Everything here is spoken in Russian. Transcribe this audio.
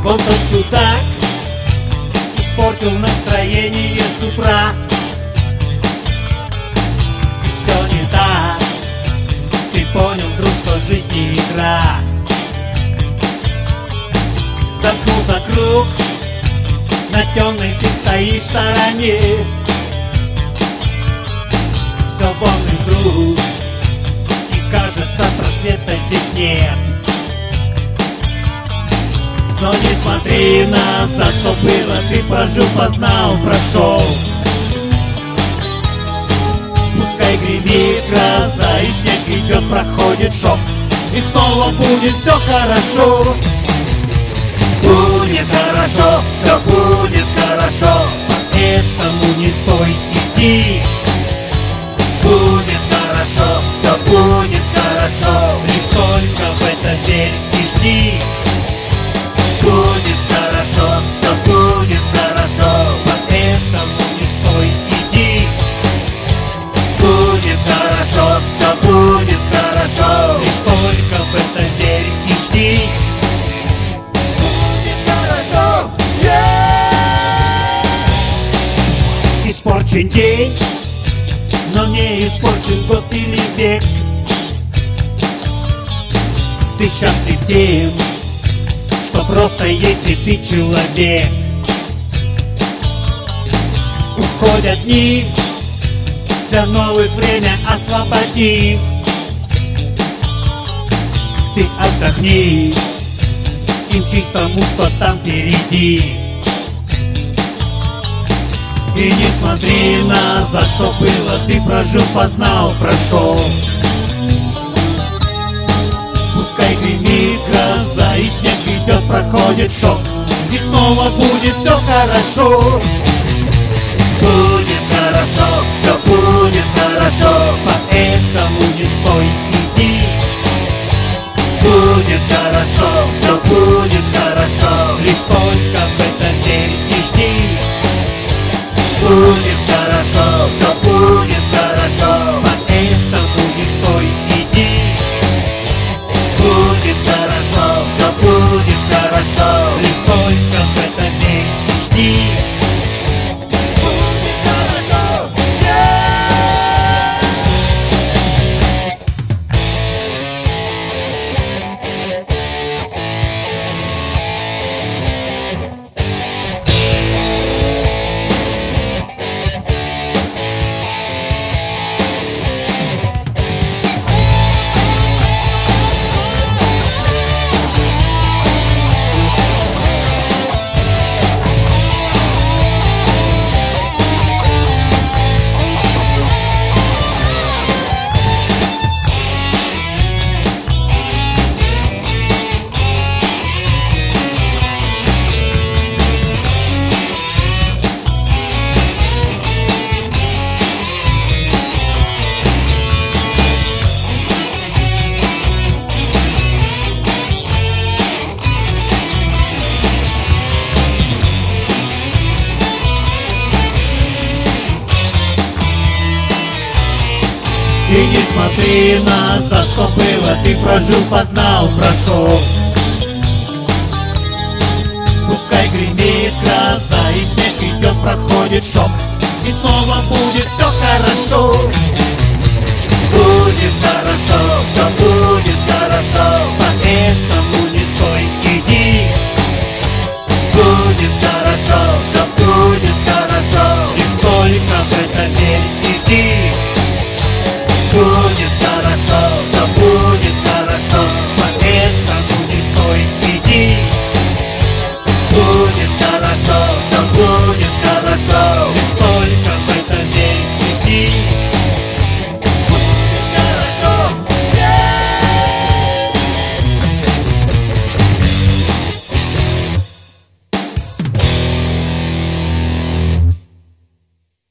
Он тот чудак испортил настроение с утра. И все не так. Ты понял, друг, что жизнь не игра. Замкнулся круг, на темной ты стоишь в стороне. Все вон из рук, и кажется, просвета здесь нет. Но не смотри назад, что было, ты прожил, познал, прошел. Пускай гремит гроза, и снег идет, проходит шок, и снова будет все хорошо. Будет хорошо, все будет хорошо, поэтому не стой, иди. Будет хорошо, все будет хорошо, лишь только в это верь и жди. Будет хорошо, все будет хорошо, поэтому не стой, иди. Будет хорошо, все будет хорошо, лишь только в это верь и жди. Будет хорошо, Испорчен день, но не испорчен год или век. Ты счастлив тем, что просто если ты человек. Уходят дни, для новых время освободив. Ты отдохни, и мчись тому, что там впереди. И не смотри назад, что было, ты прожил, познал, прошел. Пускай гремит гроза, и снег идет, проходит шок, и снова будет все хорошо. Будет хорошо, все будет хорошо, поэтому не стой, иди. Будет хорошо, все будет хорошо, лишь только в это верь и жди. Будет хорошо, все будет хорошо, поэтому не стой, иди. Будет хорошо, все будет хорошо, лишь только в это верь и жди. Будет хорошо, И не смотри назад, что было, ты прожил, познал, прошел. Пускай гремит гроза, и снег идет, проходит шок, и снова будет все хорошо.